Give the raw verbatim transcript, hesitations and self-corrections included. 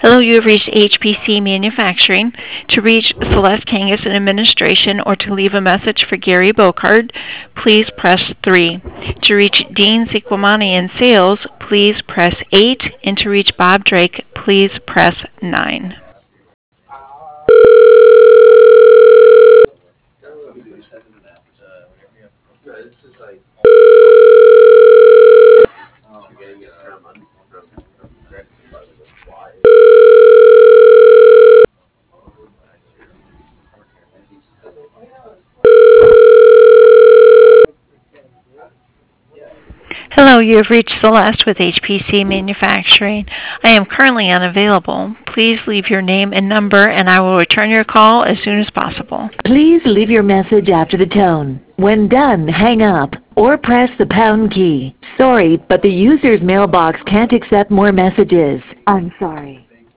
Hello, you have reached H P C Manufacturing. To reach Celeste Kangas in administration or to leave a message for Gary Bocard, please press three. To reach Dean Ziquamani in sales, please press eight. And to reach Bob Drake, please press nine. Hello, you have reached Celeste with H P C Manufacturing. I am currently unavailable. Please leave your name and number, and I will return your call as soon as possible. Please leave your message after the tone. When done, hang up or press the pound key. Sorry, but the user's mailbox can't accept more messages. I'm sorry.